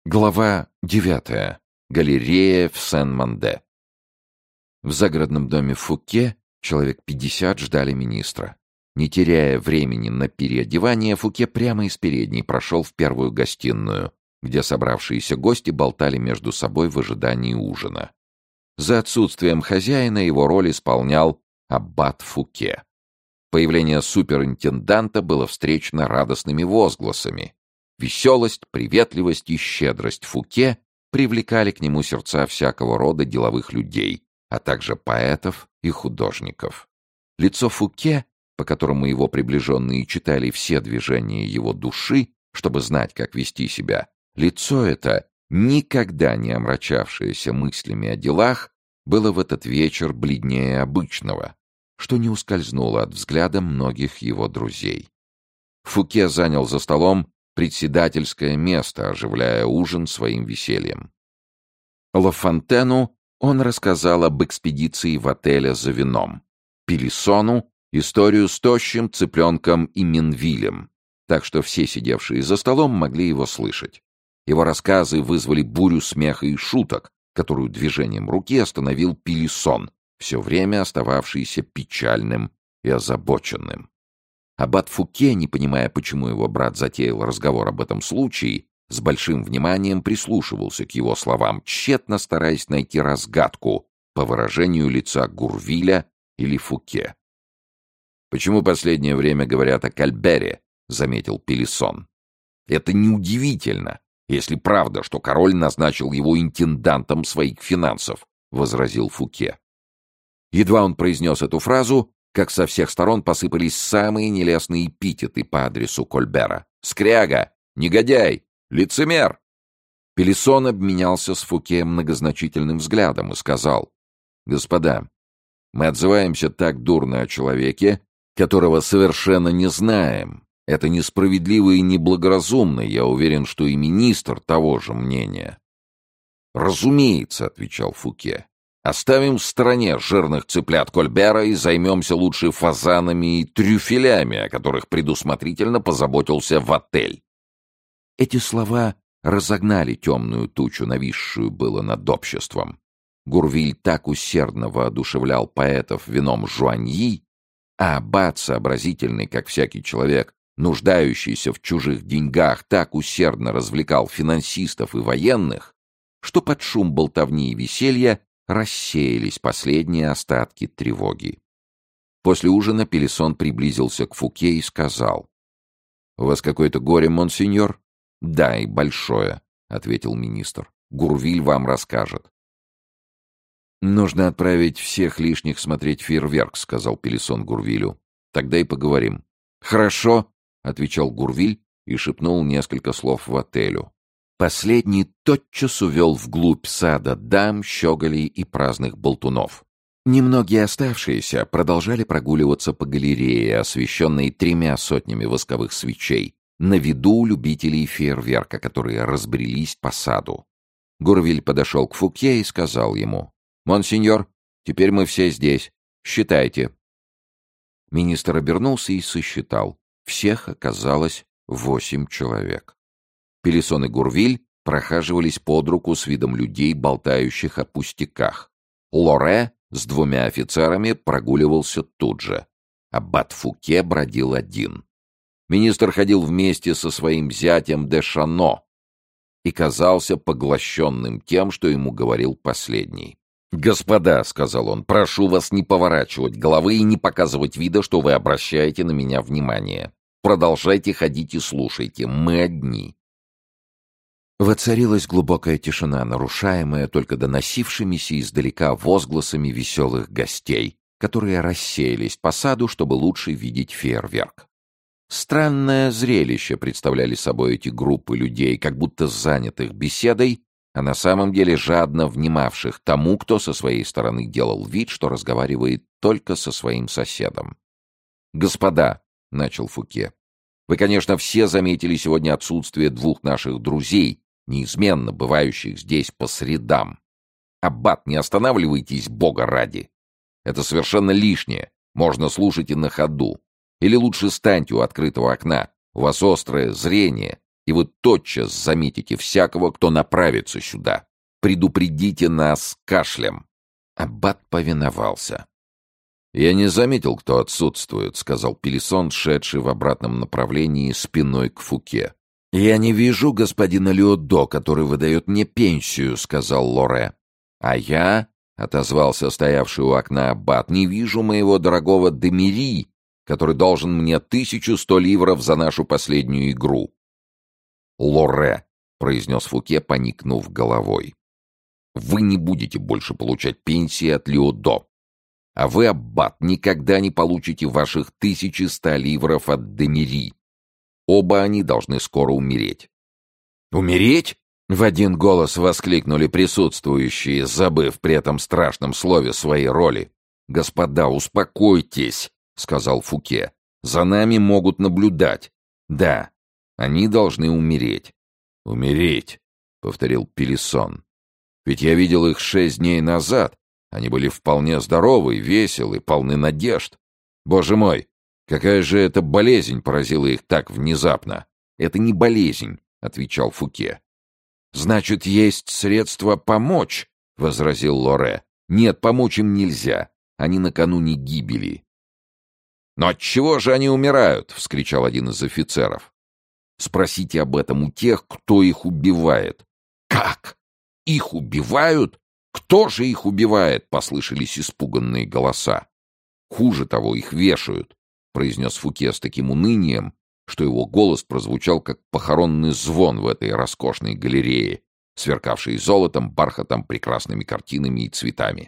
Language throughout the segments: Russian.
Глава 9. Галерея в Сен-Манде. В загородном доме Фуке человек 50 ждали министра. Не теряя времени на переодевание, Фуке прямо из передней прошел в первую гостиную, где собравшиеся гости болтали между собой в ожидании ужина. За отсутствием хозяина его роль исполнял аббат Фуке. Появление суперинтенданта было встречено радостными возгласами. Веселость, приветливость и щедрость Фуке привлекали к нему сердца всякого рода деловых людей, а также поэтов и художников. Лицо Фуке, по которому его приближенные читали все движения его души, чтобы знать, как вести себя, лицо это, никогда не омрачавшееся мыслями о делах, было в этот вечер бледнее обычного, что не ускользнуло от взгляда многих его друзей. Фуке занял за столом председательское место, оживляя ужин своим весельем. Ла Фонтену он рассказал об экспедиции в отеле за вином, Пелисону историю с тощим цыпленком и Минвилем, так что все сидевшие за столом могли его слышать. Его рассказы вызвали бурю смеха и шуток, которую движением руки остановил Пелисон, все время остававшийся печальным и озабоченным. Аббат Фуке, не понимая, почему его брат затеял разговор об этом случае, с большим вниманием прислушивался к его словам, тщетно стараясь найти разгадку по выражению лица Гурвиля или Фуке. «Почему последнее время говорят о Кальбере?» — заметил Пелисон. «Это неудивительно, если правда, что король назначил его интендантом своих финансов», — возразил Фуке. Едва он произнес эту фразу, как со всех сторон посыпались самые нелестные эпитеты по адресу Кольбера. «Скряга! Негодяй! Лицемер!» Пелисон обменялся с Фуке многозначительным взглядом и сказал: «Господа, мы отзываемся так дурно о человеке, которого совершенно не знаем. Это несправедливо и неблагоразумно, я уверен, что и министр того же мнения». «Разумеется», — отвечал Фуке. «Оставим в стороне жирных цыплят Кольбера и займемся лучше фазанами и трюфелями, о которых предусмотрительно позаботился в отель». Эти слова разогнали темную тучу, нависшую было над обществом. Гурвиль так усердно воодушевлял поэтов вином жуаньи, а аббат, сообразительный, как всякий человек, нуждающийся в чужих деньгах, так усердно развлекал финансистов и военных, что под шум болтовни и веселья рассеялись последние остатки тревоги. После ужина Пелисон приблизился к Фуке и сказал: «У вас какое-то горе, монсеньор?» «Да, и большое», — ответил министр. «Гурвиль вам расскажет». «Нужно отправить всех лишних смотреть фейерверк», — сказал Пелисон Гурвилю. «Тогда и поговорим». «Хорошо», — отвечал Гурвиль и шепнул несколько слов в отелю. Последний тотчас увел вглубь сада дам, щеголей и праздных болтунов. Немногие оставшиеся продолжали прогуливаться по галерее, освещенной 3 сотнями восковых свечей, на виду любителей фейерверка, которые разбрелись по саду. Гурвиль подошел к Фуке и сказал ему: «Монсеньор, теперь мы все здесь. Считайте». Министр обернулся и сосчитал. Всех оказалось 8 человек. Пелисон и Гурвиль прохаживались под руку с видом людей, болтающих о пустяках. Лоре с 2 офицерами прогуливался тут же. Аббат Фуке бродил один. Министр ходил вместе со своим зятем де Шано и казался поглощенным тем, что ему говорил последний. «Господа», — сказал он, — «прошу вас не поворачивать головы и не показывать вида, что вы обращаете на меня внимание. Продолжайте ходить и слушайте, мы одни». Воцарилась глубокая тишина, нарушаемая только доносившимися издалека возгласами веселых гостей, которые рассеялись по саду, чтобы лучше видеть фейерверк. Странное зрелище представляли собой эти группы людей, как будто занятых беседой, а на самом деле жадно внимавших тому, кто со своей стороны делал вид, что разговаривает только со своим соседом. «Господа», — начал Фуке, — «вы, конечно, все заметили сегодня отсутствие 2 наших друзей, неизменно бывающих здесь по средам. Аббат, не останавливайтесь, Бога ради. Это совершенно лишнее, можно слушать и на ходу. Или лучше станьте у открытого окна, у вас острое зрение, и вы тотчас заметите всякого, кто направится сюда. Предупредите нас кашлем». Аббат повиновался. «Я не заметил, кто отсутствует», — сказал Пелисон, шедший в обратном направлении спиной к Фуке. «Я не вижу господина Леодо, который выдает мне пенсию», — сказал Лоре. «А я», — отозвался стоявший у окна аббат, — «не вижу моего дорогого Демири, который должен мне 1100 ливров за нашу последнюю игру». «Лоре», — произнес Фуке, поникнув головой, — «вы не будете больше получать пенсии от Леодо. А вы, аббат, никогда не получите ваших 1100 ливров от Демири. Оба они должны скоро умереть». «Умереть?» — в один голос воскликнули присутствующие, забыв при этом страшном слове своей роли. «Господа, успокойтесь», — сказал Фуке. «За нами могут наблюдать. Да, они должны умереть». «Умереть», — повторил Пелисон. «Ведь я видел их 6 дней назад. Они были вполне здоровы, веселы, полны надежд. Боже мой, какая же эта болезнь поразила их так внезапно?» «Это не болезнь», — отвечал Фуке. «Значит, есть средства помочь», — возразил Лоре. «Нет, помочь им нельзя. Они накануне гибели». «Но отчего же они умирают?» — вскричал один из офицеров. «Спросите об этом у тех, кто их убивает». «Как? Их убивают? Кто же их убивает?» — послышались испуганные голоса. «Хуже того, их вешают», — произнес Фуке с таким унынием, что его голос прозвучал как похоронный звон в этой роскошной галерее, сверкавшей золотом, бархатом, прекрасными картинами и цветами.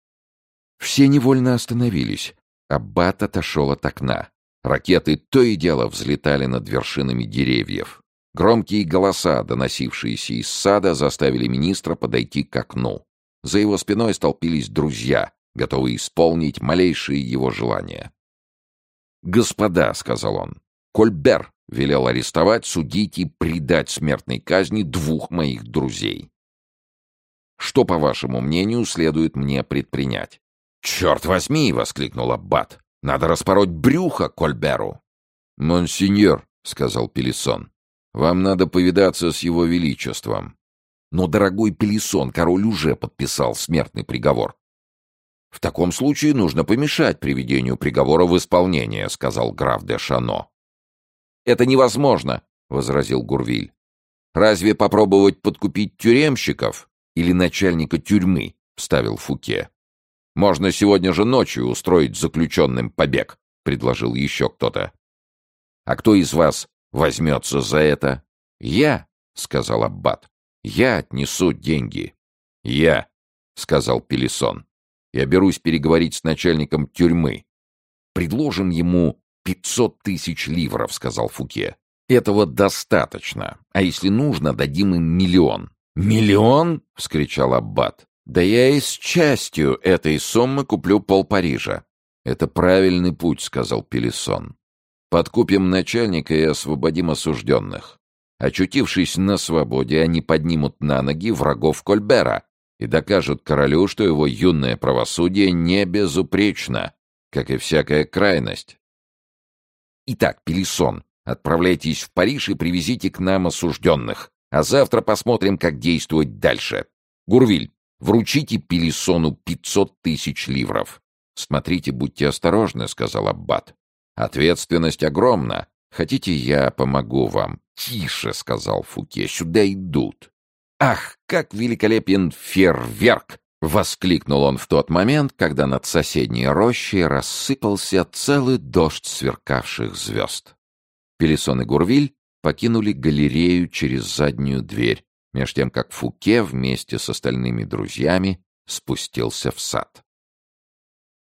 Все невольно остановились. Аббат отошел от окна. Ракеты то и дело взлетали над вершинами деревьев. Громкие голоса, доносившиеся из сада, заставили министра подойти к окну. За его спиной столпились друзья, готовые исполнить малейшие его желания. «Господа», — сказал он, — «Кольбер велел арестовать, судить и предать смертной казни 2 моих друзей. Что, по вашему мнению, следует мне предпринять?» «Черт возьми!» — воскликнул аббат. «Надо распороть брюхо Кольберу!» «Монсеньор», — сказал Пелисон, — «вам надо повидаться с его величеством». «Но, дорогой Пелисон, король уже подписал смертный приговор». «В таком случае нужно помешать приведению приговора в исполнение», — сказал граф де Шано. «Это невозможно», — возразил Гурвиль. «Разве попробовать подкупить тюремщиков или начальника тюрьмы?» — вставил Фуке. «Можно сегодня же ночью устроить заключенным побег», — предложил еще кто-то. «А кто из вас возьмется за это?» «Я», — сказал аббат. «Я отнесу деньги». «Я», — сказал Пелисон. «Я берусь переговорить с начальником тюрьмы». «Предложим ему 500 000 ливров», — сказал Фуке. «Этого достаточно. А если нужно, дадим им 1 000 000». «Миллион?» — вскричал аббат. «Да я и с частью этой суммы куплю пол-Парижа». «Это правильный путь», — сказал Пелисон. «Подкупим начальника и освободим осужденных. Очутившись на свободе, они поднимут на ноги врагов Кольбера и докажут королю, что его юное правосудие не безупречно, как и всякая крайность. Итак, Пелисон, отправляйтесь в Париж и привезите к нам осужденных, а завтра посмотрим, как действовать дальше. Гурвиль, вручите Пелисону 500 000 ливров». «Смотрите, будьте осторожны», — сказал аббат. «Ответственность огромна. Хотите, я помогу вам?» «Тише», — сказал Фуке, — «сюда идут». «Ах, как великолепен фейерверк!» — воскликнул он в тот момент, когда над соседней рощей рассыпался целый дождь сверкавших звезд. Пелисон и Гурвиль покинули галерею через заднюю дверь, меж тем как Фуке вместе с остальными друзьями спустился в сад.